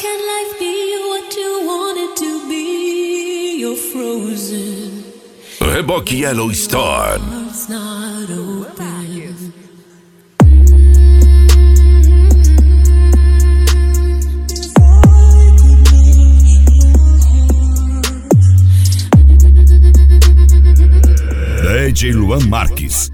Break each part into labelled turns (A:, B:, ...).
A: can life be what you want it to be? You're frozen.
B: Reboque Yellowstone.
A: Heart's not open.
B: DJ Luan Marques.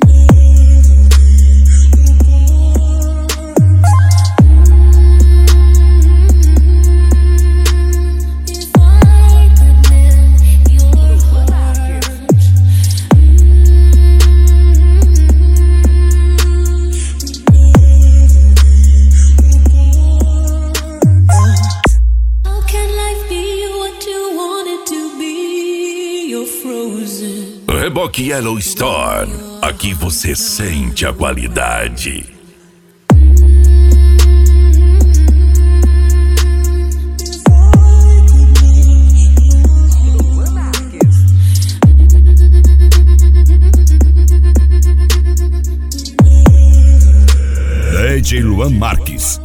B: Reboque Yellowstone, aqui você sente a qualidade. DJ Luan Marques.